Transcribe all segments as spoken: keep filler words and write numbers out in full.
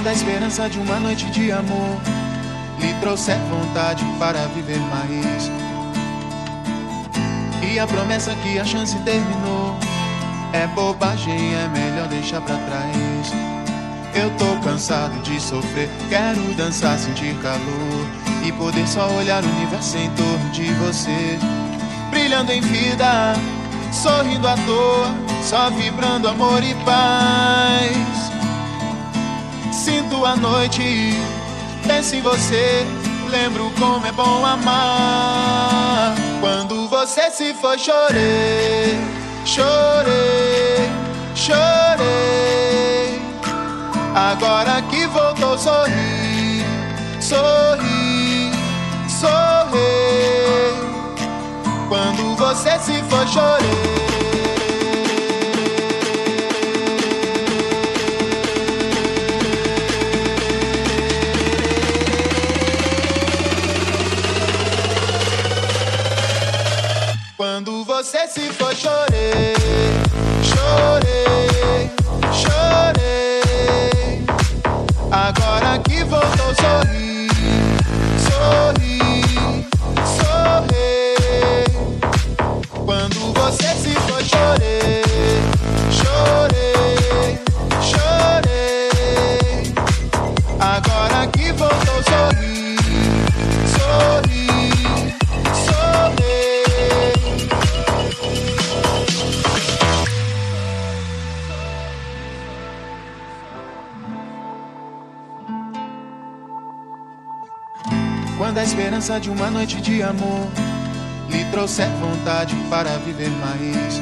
a esperança de uma noite de amor lhe trouxer vontade para viver mais, e a promessa que a chance terminou é bobagem, é melhor deixar pra trás. Eu tô cansado de sofrer, quero dançar, sentir calor e poder só olhar o universo em torno de você, brilhando em vida, sorrindo à toa, só vibrando amor e paz. Sinto a noite, penso em você, lembro como é bom amar. Quando você se foi, chorei, chorei, chorei. Agora que voltou, sorri, sorri, sorri. Quando você se foi, chorei. Quando você se foi, chorei, chorei, chorei. Agora que voltou, sorri, sorri, sorri. Quando você se foi, chorei, chorei, chorei. Agora que voltou, sorri, sorri, sorri. Quando a esperança de uma noite de amor lhe trouxer vontade para viver mais,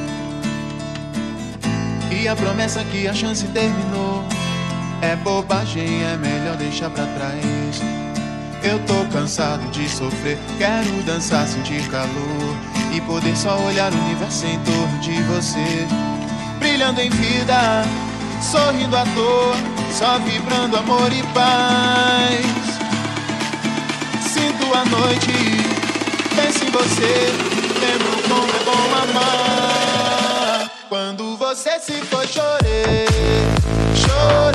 e a promessa que a chance terminou é bobagem, é melhor deixar pra trás. Eu tô cansado de sofrer, quero dançar, sentir calor e poder só olhar o universo em torno de você, brilhando em vida, sorrindo à toa, só vibrando amor e paz. Sinto a noite, penso em você, lembro como é bom amar. Quando você se foi, chorei, chorei.